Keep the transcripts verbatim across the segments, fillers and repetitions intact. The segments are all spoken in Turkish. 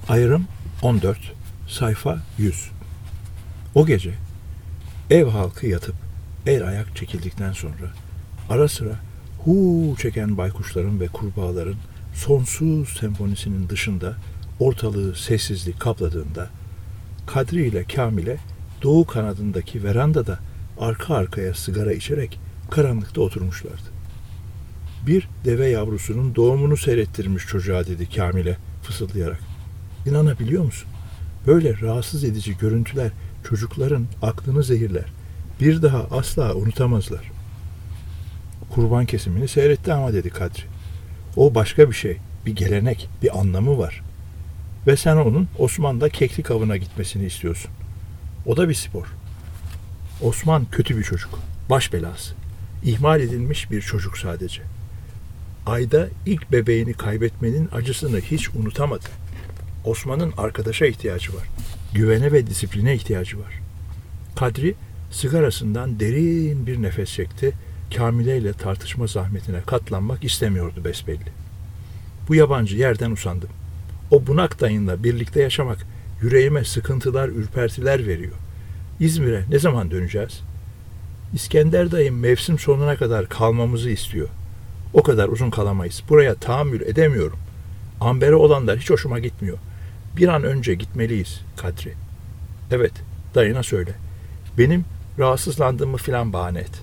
Ayrım on dört, sayfa yüz. O gece ev halkı yatıp el ayak çekildikten sonra ara sıra huu çeken baykuşların ve kurbağaların sonsuz senfonisinin dışında ortalığı sessizlik kapladığında Kadri ile Kamile doğu kanadındaki verandada arka arkaya sigara içerek karanlıkta oturmuşlardı. Bir deve yavrusunun doğumunu seyrettirmiş çocuğa dedi Kamile fısıldayarak. İnanabiliyor musun? Böyle rahatsız edici görüntüler çocukların aklını zehirler. Bir daha asla unutamazlar. Kurban kesimini seyretti ama dedi Kadri. O başka bir şey, bir gelenek, bir anlamı var. Ve sen onun Osman'da keklik avına gitmesini istiyorsun. O da bir spor. Osman kötü bir çocuk, baş belası. İhmal edilmiş bir çocuk sadece. Ayda ilk bebeğini kaybetmenin acısını hiç unutamadı. Osman'ın arkadaşa ihtiyacı var. Güvene ve disipline ihtiyacı var. Kadri sigarasından derin bir nefes çekti. Kamile ile tartışma zahmetine katlanmak istemiyordu besbelli. Bu yabancı yerden usandım. O bunak dayınla birlikte yaşamak yüreğime sıkıntılar, ürpertiler veriyor. İzmir'e ne zaman döneceğiz? İskender dayım mevsim sonuna kadar kalmamızı istiyor. O kadar uzun kalamayız. Buraya tahammül edemiyorum. Amber'e olanlar hiç hoşuma gitmiyor. Bir an önce gitmeliyiz Kadri. Evet, dayına söyle. Benim rahatsızlandığımı filan bahane et.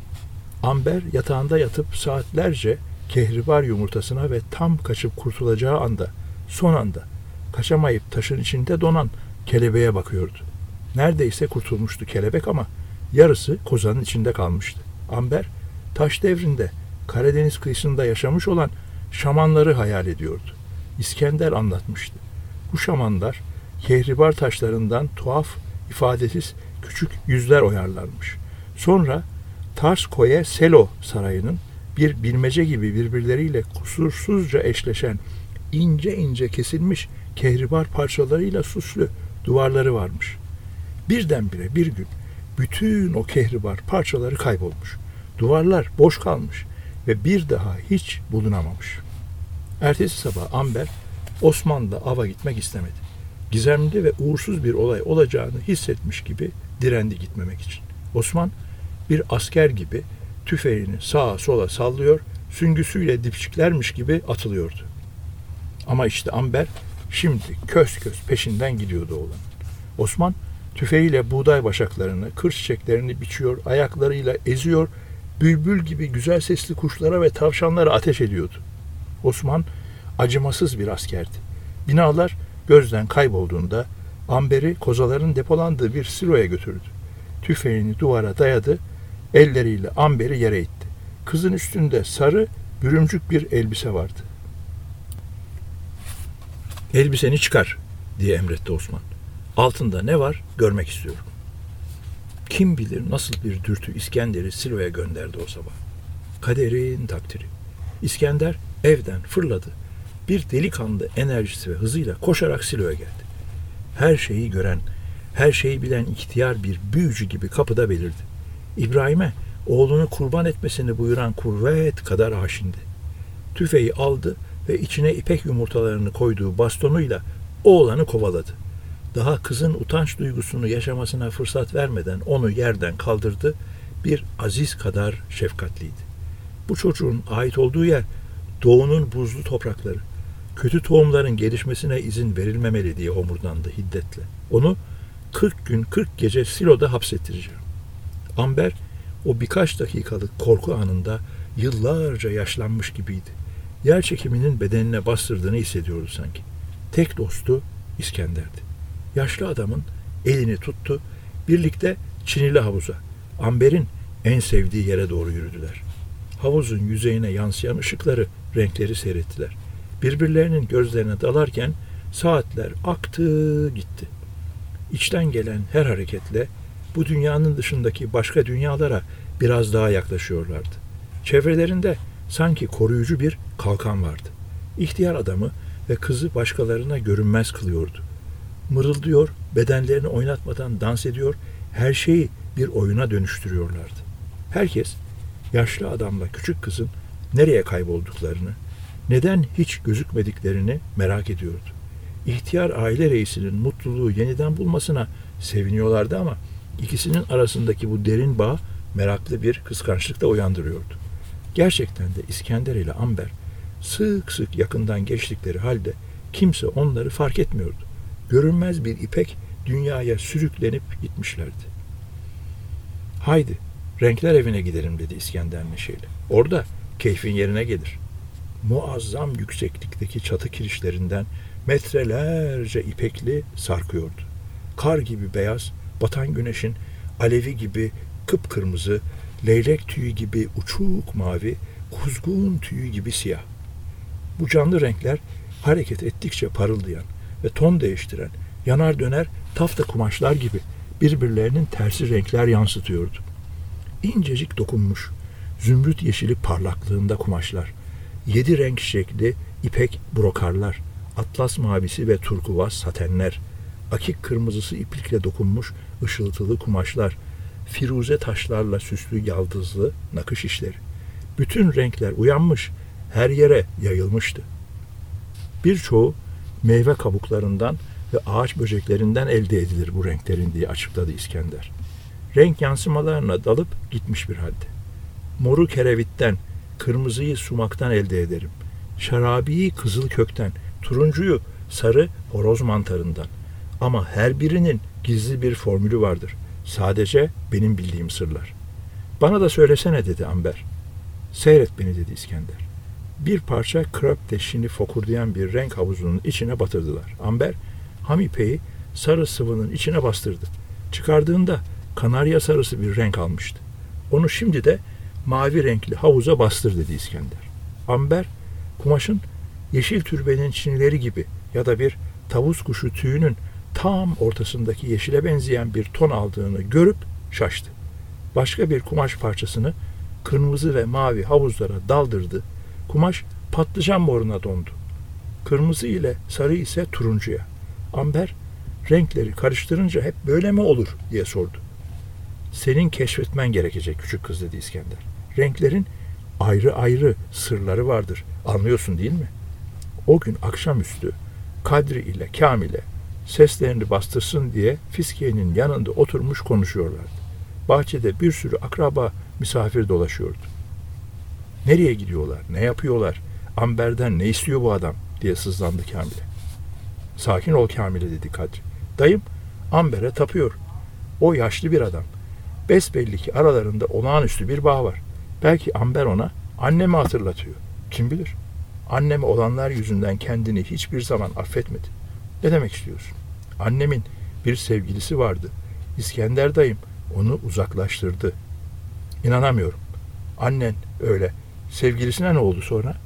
Amber yatağında yatıp saatlerce kehribar yumurtasına ve tam kaçıp kurtulacağı anda, son anda, kaçamayıp taşın içinde donan kelebeğe bakıyordu. Neredeyse kurtulmuştu kelebek ama yarısı kozanın içinde kalmıştı. Amber, taş devrinde Karadeniz kıyısında yaşamış olan şamanları hayal ediyordu. İskender anlatmıştı. Bu şamanlar kehribar taşlarından tuhaf, ifadesiz küçük yüzler oyarlarmış. Sonra Tars Koye Selo sarayının bir bilmece gibi birbirleriyle kusursuzca eşleşen ince ince kesilmiş kehribar parçalarıyla süslü duvarları varmış. Birdenbire bir gün bütün o kehribar parçaları kaybolmuş. Duvarlar boş kalmış ve bir daha hiç bulunamamış. Ertesi sabah Amber Osman'da ava gitmek istemedi. Gizemli ve uğursuz bir olay olacağını hissetmiş gibi direndi gitmemek için. Osman bir asker gibi tüfeğini sağa sola sallıyor, süngüsüyle dipçiklermiş gibi atılıyordu. Ama işte Amber şimdi kös kös peşinden gidiyordu oğlan. Osman tüfeğiyle buğday başaklarını, kır çiçeklerini biçiyor, ayaklarıyla eziyor, bülbül gibi güzel sesli kuşlara ve tavşanlara ateş ediyordu. Osman acımasız bir askerdi. Binalar gözden kaybolduğunda Amber'i kozaların depolandığı bir siloya götürdü. Tüfeğini duvara dayadı, elleriyle Amber'i yere itti. Kızın üstünde sarı, bürümcük bir elbise vardı. "Elbiseni çıkar," diye emretti Osman. "Altında ne var görmek istiyorum." Kim bilir nasıl bir dürtü İskender'i siloya gönderdi o sabah. Kaderin takdiri. İskender evden fırladı. Bir delikanlı enerjisi ve hızıyla koşarak siloya geldi. Her şeyi gören, her şeyi bilen ihtiyar bir büyücü gibi kapıda belirdi. İbrahim'e oğlunu kurban etmesini buyuran kuvvet kadar aşindi. Tüfeği aldı ve içine ipek yumurtalarını koyduğu bastonuyla oğlanı kovaladı. Daha kızın utanç duygusunu yaşamasına fırsat vermeden onu yerden kaldırdı, bir aziz kadar şefkatliydi. Bu çocuğun ait olduğu yer doğunun buzlu toprakları. Kötü tohumların gelişmesine izin verilmemeli diye homurdandı hiddetle. Onu kırk gün kırk gece siloda hapsettireceğim. Amber o birkaç dakikalık korku anında yıllarca yaşlanmış gibiydi. Yer çekiminin bedenine bastırdığını hissediyordu sanki. Tek dostu İskender'di. Yaşlı adamın elini tuttu, birlikte Çinili havuza, Amber'in en sevdiği yere doğru yürüdüler. Havuzun yüzeyine yansıyan ışıkları, renkleri seyrettiler. Birbirlerinin gözlerine dalarken saatler aktı gitti. İçten gelen her hareketle bu dünyanın dışındaki başka dünyalara biraz daha yaklaşıyorlardı. Çevrelerinde sanki koruyucu bir kalkan vardı. İhtiyar adamı ve kızı başkalarına görünmez kılıyordu. Mırıldıyor, bedenlerini oynatmadan dans ediyor, her şeyi bir oyuna dönüştürüyorlardı. Herkes yaşlı adamla küçük kızın nereye kaybolduklarını, neden hiç gözükmediklerini merak ediyordu. İhtiyar aile reisinin mutluluğu yeniden bulmasına seviniyorlardı ama ikisinin arasındaki bu derin bağ meraklı bir kıskançlık da uyandırıyordu. Gerçekten de İskender ile Amber sık sık yakından geçtikleri halde kimse onları fark etmiyordu. Görünmez bir ipek dünyaya sürüklenip gitmişlerdi. Haydi, renkler evine gidelim dedi İskender neşeyle. Orada keyfin yerine gelir. Muazzam yükseklikteki çatı kirişlerinden metrelerce ipekli sarkıyordu. Kar gibi beyaz, batan güneşin alevi gibi kıpkırmızı, leylek tüyü gibi uçuk mavi, kuzgun tüyü gibi siyah. Bu canlı renkler hareket ettikçe parıldayan ve ton değiştiren, yanar döner tafta kumaşlar gibi birbirlerinin tersi renkler yansıtıyordu. İncecik dokunmuş, zümrüt yeşili parlaklığında kumaşlar, yedi renk şekli ipek brokarlar, atlas mavisi ve turkuaz satenler, akik kırmızısı iplikle dokunmuş ışıltılı kumaşlar, firuze taşlarla süslü yaldızlı nakış işleri. Bütün renkler uyanmış, her yere yayılmıştı. Birçoğu meyve kabuklarından ve ağaç böceklerinden elde edilir bu renklerin diye açıkladı İskender. Renk yansımalarına dalıp gitmiş bir halde. Moru kerevitten, kırmızıyı sumaktan elde ederim. Şarabiyi kızıl kökten, turuncuyu sarı horoz mantarından. Ama her birinin gizli bir formülü vardır. Sadece benim bildiğim sırlar. Bana da söylesene dedi Amber. Seyret beni dedi İskender. Bir parça krep teşhini fokurdayan bir renk havuzunun içine batırdılar. Amber ham ipeği sarı sıvının içine bastırdı. Çıkardığında kanarya sarısı bir renk almıştı. Onu şimdi de mavi renkli havuza bastır dedi İskender. Amber kumaşın yeşil türbenin çinileri gibi ya da bir tavus kuşu tüyünün tam ortasındaki yeşile benzeyen bir ton aldığını görüp şaştı. Başka bir kumaş parçasını kırmızı ve mavi havuzlara daldırdı. Kumaş patlıcan moruna dondu. Kırmızı ile sarı ise turuncuya. Amber renkleri karıştırınca hep böyle mi olur diye sordu. Senin keşfetmen gerekecek küçük kız dedi İskender. Renklerin ayrı ayrı sırları vardır. Anlıyorsun değil mi? O gün akşamüstü Kadri ile Kamil'e seslerini bastırsın diye Fiskiye'nin yanında oturmuş konuşuyorlardı. Bahçede bir sürü akraba misafir dolaşıyordu. Nereye gidiyorlar, ne yapıyorlar, Amber'den ne istiyor bu adam diye sızlandı Kamil'e. Sakin ol Kamil'e dedi Kadri. Dayım Amber'e tapıyor. O yaşlı bir adam. Besbelli ki aralarında olağanüstü bir bağ var. Belki Amber ona annemi hatırlatıyor. Kim bilir? Anneme olanlar yüzünden kendini hiçbir zaman affetmedi. Ne demek istiyorsun? Annemin bir sevgilisi vardı. İskender dayım onu uzaklaştırdı. İnanamıyorum. Annen öyle. Sevgilisine ne oldu sonra?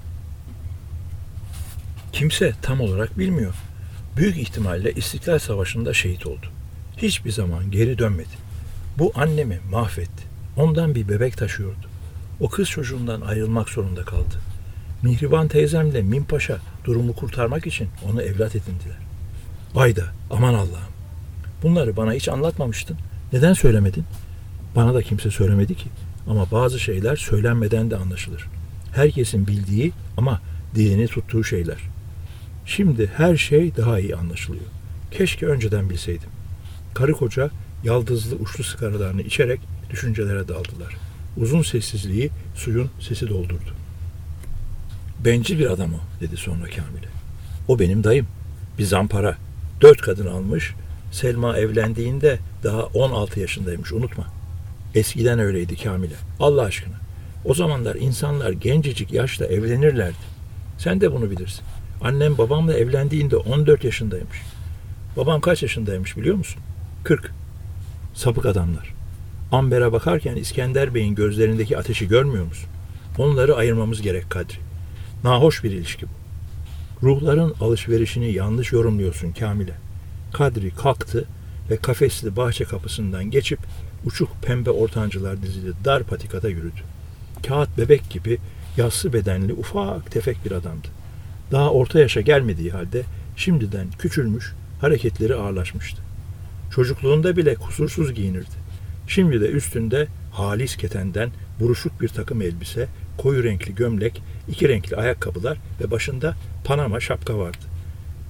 Kimse tam olarak bilmiyor. Büyük ihtimalle İstiklal Savaşı'nda şehit oldu. Hiçbir zaman geri dönmedi. Bu annemi mahvetti. Ondan bir bebek taşıyordu. O kız çocuğundan ayrılmak zorunda kaldı. Mihriban teyzemle Minpaşa durumu kurtarmak için onu evlat edindiler. Vay da aman Allah'ım. Bunları bana hiç anlatmamıştın. Neden söylemedin? Bana da kimse söylemedi ki. Ama bazı şeyler söylenmeden de anlaşılır. Herkesin bildiği ama dilini tuttuğu şeyler. Şimdi her şey daha iyi anlaşılıyor. Keşke önceden bilseydim. Karı koca yaldızlı uçlu sigaralarını içerek düşüncelere daldılar. Uzun sessizliği suyun sesi doldurdu. Bencil bir adam o dedi sonra Kamil'e. O benim dayım. Bir zampara. Dört kadın almış. Selma evlendiğinde daha on altı yaşındaymış unutma. Eskiden öyleydi Kamil'e. Allah aşkına. O zamanlar insanlar gencecik yaşta evlenirlerdi. Sen de bunu bilirsin. Annem babamla evlendiğinde on dört yaşındaymış. Babam kaç yaşındaymış biliyor musun? kırk. Sapık adamlar. Amber'e bakarken İskender Bey'in gözlerindeki ateşi görmüyor musun? Onları ayırmamız gerek Kadri. Nahoş bir ilişki bu. Ruhların alışverişini yanlış yorumluyorsun Kamil'e. Kadri kalktı ve kafesli bahçe kapısından geçip uçuk pembe ortancılar dizili dar patikada yürüdü. Kağıt bebek gibi yassı bedenli ufak tefek bir adamdı. Daha orta yaşa gelmediği halde şimdiden küçülmüş, hareketleri ağırlaşmıştı. Çocukluğunda bile kusursuz giyinirdi. Şimdi de üstünde halis ketenden buruşuk bir takım elbise, koyu renkli gömlek, iki renkli ayakkabılar ve başında Panama şapka vardı.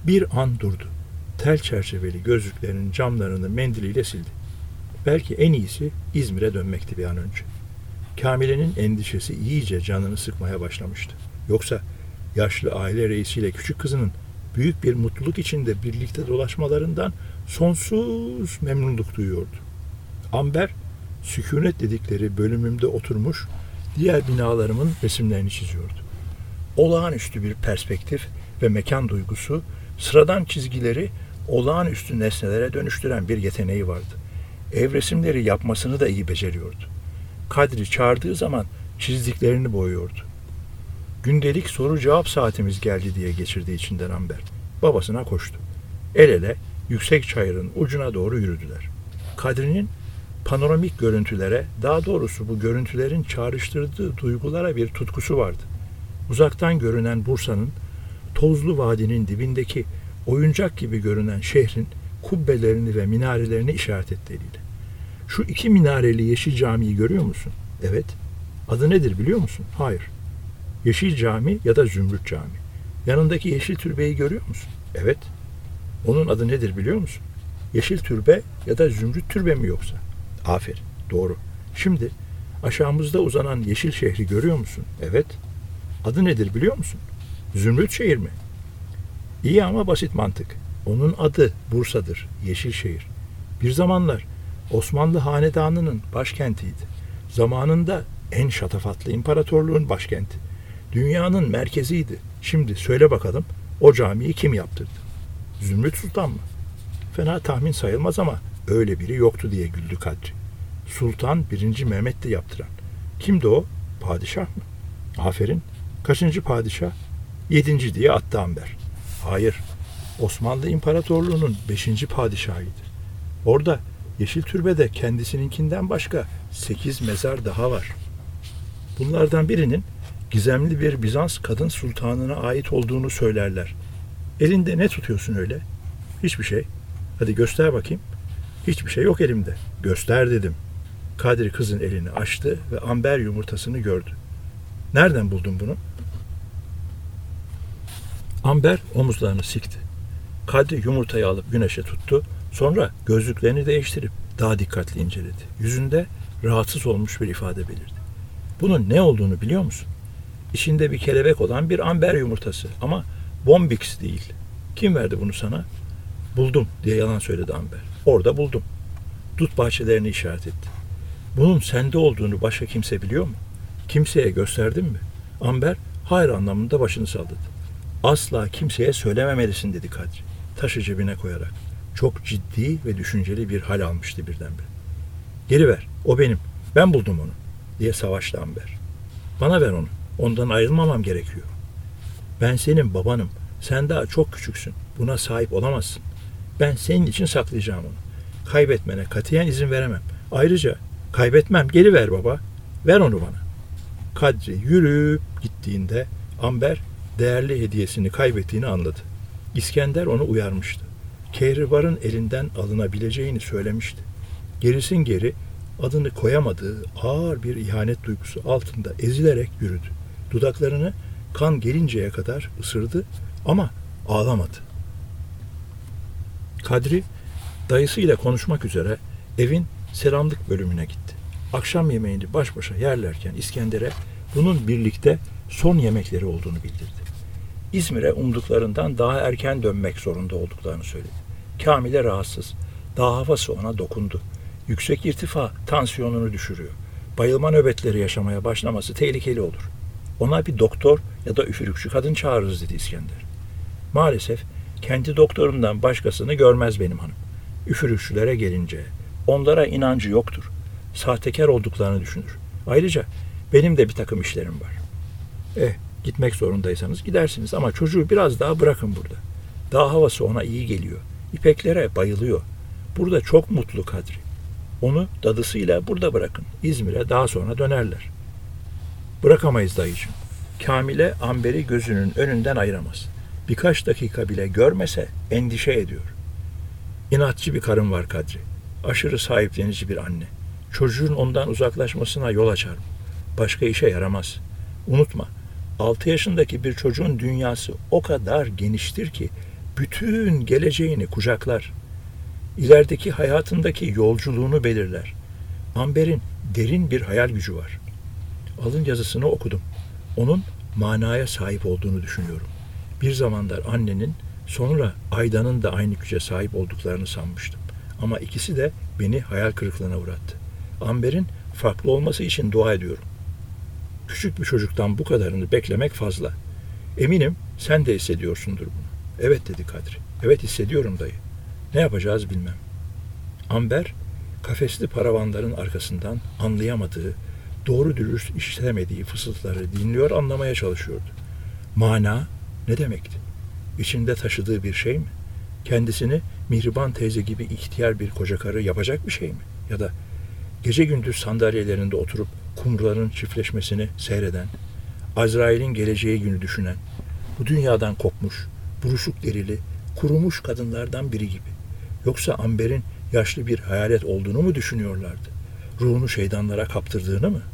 Bir an durdu. Tel çerçeveli gözlüklerinin camlarını mendiliyle sildi. Belki en iyisi İzmir'e dönmekti bir an önce. Kamile'nin endişesi iyice canını sıkmaya başlamıştı. Yoksa yaşlı aile reisiyle küçük kızının büyük bir mutluluk içinde birlikte dolaşmalarından sonsuz memnunluk duyuyordu. Amber, sükunet dedikleri bölümümde oturmuş diğer binalarımın resimlerini çiziyordu. Olağanüstü bir perspektif ve mekan duygusu, sıradan çizgileri olağanüstü nesnelere dönüştüren bir yeteneği vardı. Ev resimleri yapmasını da iyi beceriyordu. Kadri çağırdığı zaman çizdiklerini boyuyordu. Gündelik soru cevap saatimiz geldi diye geçirdi içinden Amber. Babasına koştu. El ele yüksek çayırın ucuna doğru yürüdüler. Kadri'nin panoramik görüntülere, daha doğrusu bu görüntülerin çağrıştırdığı duygulara bir tutkusu vardı. Uzaktan görünen Bursa'nın, tozlu vadinin dibindeki oyuncak gibi görünen şehrin kubbelerini ve minarelerini işaret etti eliyle. Şu iki minareli Yeşil Cami'yi görüyor musun? Evet. Adı nedir biliyor musun? Hayır. Yeşil Cami ya da Zümrüt Cami. Yanındaki yeşil türbeyi görüyor musun? Evet. Onun adı nedir biliyor musun? Yeşil türbe ya da Zümrüt türbe mi yoksa? Aferin. Doğru. Şimdi aşağımızda uzanan yeşil şehri görüyor musun? Evet. Adı nedir biliyor musun? Zümrüt şehir mi? İyi ama basit mantık. Onun adı Bursa'dır. Yeşil şehir. Bir zamanlar Osmanlı Hanedanı'nın başkentiydi. Zamanında en şatafatlı imparatorluğun başkenti. Dünyanın merkeziydi. Şimdi söyle bakalım o camiyi kim yaptırdı? Zümrüt Sultan mı? Fena tahmin sayılmaz ama öyle biri yoktu diye güldü Kadri. Sultan birinci Mehmet'ti yaptıran. Kimdi o? Padişah mı? Aferin. Kaçıncı padişah? Yedinci diye attı Amber. Hayır. Osmanlı İmparatorluğu'nun beşinci padişahıydı. Orada Yeşil Türbe'de kendisininkinden başka sekiz mezar daha var. Bunlardan birinin gizemli bir Bizans kadın sultanına ait olduğunu söylerler. Elinde ne tutuyorsun öyle? Hiçbir şey. Hadi göster bakayım. Hiçbir şey yok elimde. Göster dedim. Kadri kızın elini açtı ve amber yumurtasını gördü. Nereden buldun bunu? Amber omuzlarını sikti. Kadri yumurtayı alıp güneşe tuttu. Sonra gözlüklerini değiştirip daha dikkatli inceledi. Yüzünde rahatsız olmuş bir ifade belirdi. Bunun ne olduğunu biliyor musun? İçinde bir kelebek olan bir amber yumurtası ama Bombix değil. Kim verdi bunu sana? Buldum diye yalan söyledi Amber. Orada buldum. Dut bahçelerini işaret etti. Bunun sende olduğunu başka kimse biliyor mu? Kimseye gösterdin mi? Amber hayır anlamında başını salladı. Asla kimseye söylememelisin dedi Kadri. Taşı cebine koyarak. Çok ciddi ve düşünceli bir hal almıştı birdenbire. Geri ver, o benim. Ben buldum onu diye savaştı Amber. Bana ver onu. Ondan ayrılmamam gerekiyor. Ben senin babanım. Sen daha çok küçüksün. Buna sahip olamazsın. Ben senin için saklayacağım onu. Kaybetmene katiyen izin veremem. Ayrıca kaybetmem. Geri ver baba. Ver onu bana. Kadri yürüyüp gittiğinde Amber değerli hediyesini kaybettiğini anladı. İskender onu uyarmıştı. Kehribar'ın elinden alınabileceğini söylemişti. Gerisin geri adını koyamadığı ağır bir ihanet duygusu altında ezilerek yürüdü. Dudaklarını kan gelinceye kadar ısırdı ama ağlamadı. Kadri dayısıyla konuşmak üzere evin selamlık bölümüne gitti. Akşam yemeğini baş başa yerlerken İskender'e bunun birlikte son yemekleri olduğunu bildirdi. İzmir'e umduklarından daha erken dönmek zorunda olduklarını söyledi. Kamile rahatsız. Dağ havası ona dokundu. Yüksek irtifa tansiyonunu düşürüyor. Bayılma nöbetleri yaşamaya başlaması tehlikeli olur. Ona bir doktor ya da üfürükçü kadın çağırırız dedi İskender. Maalesef kendi doktorundan başkasını görmez benim hanım. Üfürükçülere gelince onlara inancı yoktur. Sahtekar olduklarını düşünür. Ayrıca benim de bir takım işlerim var. Eh, gitmek zorundaysanız gidersiniz ama çocuğu biraz daha bırakın burada. Dağ havası ona iyi geliyor. İpeklere bayılıyor. Burada çok mutlu Kadri. Onu dadısıyla burada bırakın. İzmir'e daha sonra dönerler. Bırakamayız dayıcığım. Kamile Amber'i gözünün önünden ayıramaz. Birkaç dakika bile görmese endişe ediyor. İnatçı bir karın var Kadri. Aşırı sahiplenici bir anne. Çocuğun ondan uzaklaşmasına yol açar. Başka işe yaramaz. Unutma, altı yaşındaki bir çocuğun dünyası o kadar geniştir ki bütün geleceğini kucaklar. İlerideki hayatındaki yolculuğunu belirler. Amber'in derin bir hayal gücü var. Alın yazısını okudum. Onun manaya sahip olduğunu düşünüyorum. Bir zamanlar annenin, sonra Ayda'nın da aynı güce sahip olduklarını sanmıştım. Ama ikisi de beni hayal kırıklığına uğrattı. Amber'in farklı olması için dua ediyorum. Küçük bir çocuktan bu kadarını beklemek fazla. Eminim sen de hissediyorsundur bunu. Evet dedi Kadri. Evet hissediyorum dayı. Ne yapacağız bilmem. Amber, kafesli paravanların arkasından anlayamadığı, doğru dürüst işlemediği fısıltıları dinliyor, anlamaya çalışıyordu. Mana ne demekti? İçinde taşıdığı bir şey mi? Kendisini Mihriban teyze gibi ihtiyar bir koca karı yapacak bir şey mi? Ya da gece gündüz sandalyelerinde oturup kumruların çiftleşmesini seyreden, Azrail'in geleceği günü düşünen, bu dünyadan kopmuş, buruşuk derili, kurumuş kadınlardan biri gibi. Yoksa Amber'in yaşlı bir hayalet olduğunu mu düşünüyorlardı? Ruhunu şeytanlara kaptırdığını mı?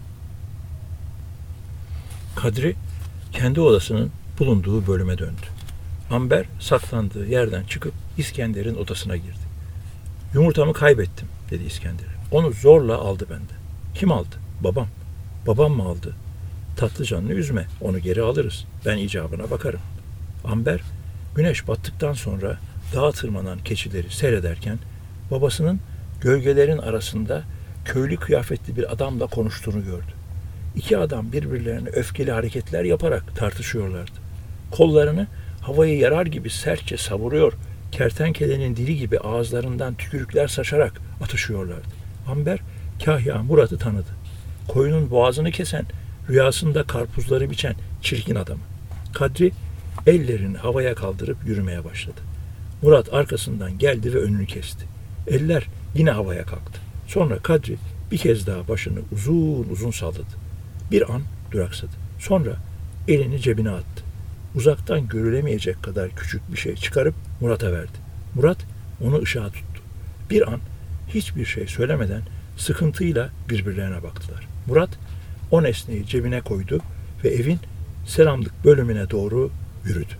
Kadri kendi odasının bulunduğu bölüme döndü. Amber saklandığı yerden çıkıp İskender'in odasına girdi. Yumurtamı kaybettim dedi İskender. Onu zorla aldı benden. Kim aldı? Babam. Babam mı aldı? Tatlı canını üzme. Onu geri alırız. Ben icabına bakarım. Amber güneş battıktan sonra dağa tırmanan keçileri seyrederken babasının gölgelerin arasında köylü kıyafetli bir adamla konuştuğunu gördü. İki adam birbirlerine öfkeli hareketler yaparak tartışıyorlardı. Kollarını havayı yarar gibi sertçe savuruyor, kertenkelenin dili gibi ağızlarından tükürükler saçarak atışıyorlardı. Amber Kahya Murat'ı tanıdı. Koyunun boğazını kesen, rüyasında karpuzları biçen çirkin adamı. Kadri ellerini havaya kaldırıp yürümeye başladı. Murat arkasından geldi ve önünü kesti. Eller yine havaya kalktı. Sonra Kadri bir kez daha başını uzun uzun salladı. Bir an duraksadı. Sonra elini cebine attı. Uzaktan görülemeyecek kadar küçük bir şey çıkarıp Murat'a verdi. Murat onu ışığa tuttu. Bir an hiçbir şey söylemeden sıkıntıyla birbirlerine baktılar. Murat o nesneyi cebine koydu ve evin selamlık bölümüne doğru yürüdü.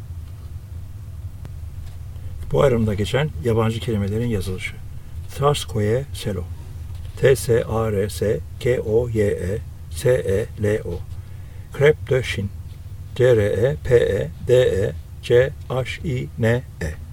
Bu ayrımda geçen yabancı kelimelerin yazılışı. Tsarskoye Selo. T S A R S K O Y E S E L O. Krep de Şin. C R E P E D E C H I N E.